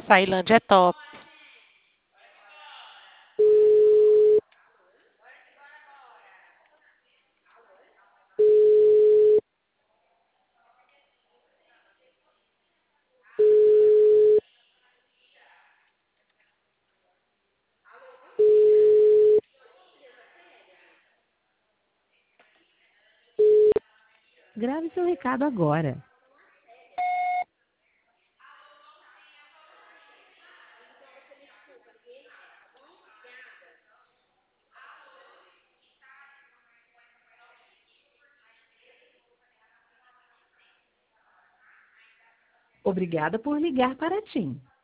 Açailândia é top. Grave seu recado agora. Obrigada por ligar para a TIM.